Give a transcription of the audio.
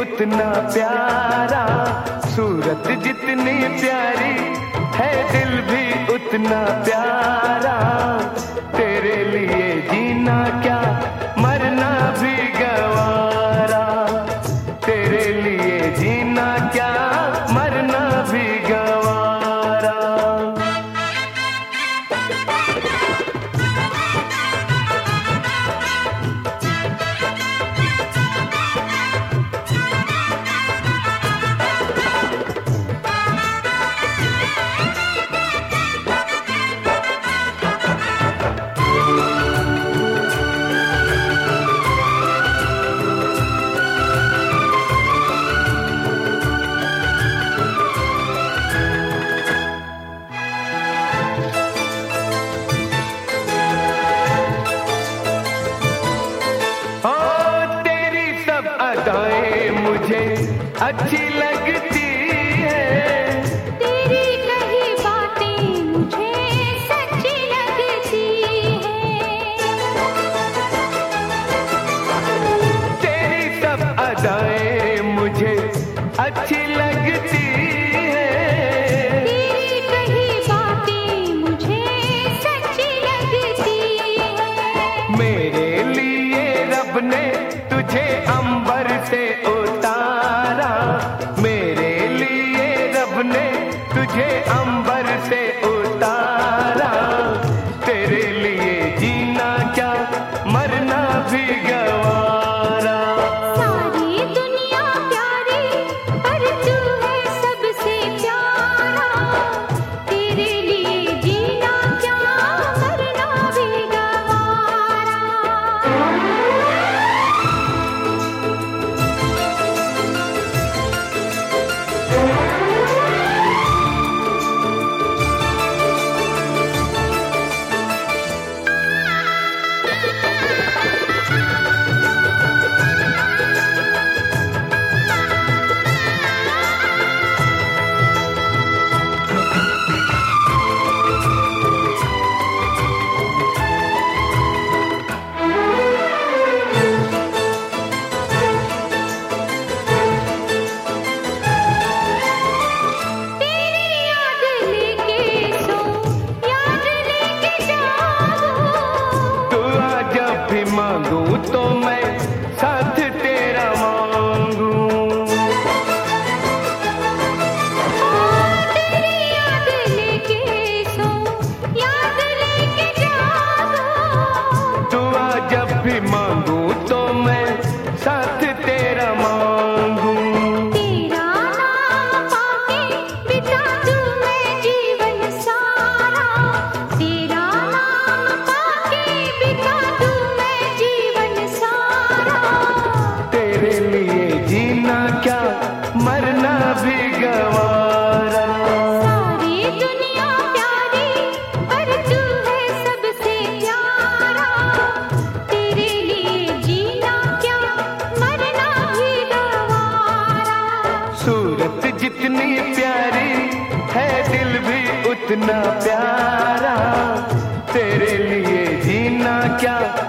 उतना प्यारा, सूरत जितनी प्यारी है दिल भी उतना प्यारा। तेरे लिए जीना क्या मरना भी गवारा, तेरे लिए जीना क्या मरना भी गवारा। मुझे अच्छी लगती है, तेरी कही बातें मुझे सच्ची लगती है। तेरी सब अदाएं मुझे अच्छी लगती है, तेरी कही बातें मुझे सच्ची लगती है। मेरे लिए रब ने तुझे अंबर से उतारा, मेरे लिए रब ने तुझे अंबर से उतारा। तेरे लिए जीना क्या मरना भी गवारा। सारी दुनिया प्यारी पर तू है सबसे प्यारा, तेरे लिए जीना क्या मरना भी गवारा। मांगू तो मैं साथ तेरा मांगू, तेरी याद लेके सो याद लेके जागो। दुआ जब भी मांगू तो मैं साथ तेरा मांगू। तेरा नाम पाके बिता दूं मैं जीवन सारा, तेरा नाम पाके बिता दूं तेरे लिए जीना क्या मरना भी गवारा। सारी दुनिया प्यारी पर तू है सबसे प्यारा, तेरे लिए जीना क्या मरना भी गवारा। सूरत जितनी प्यारी है दिल भी उतना प्यारा, तेरे लिए जीना क्या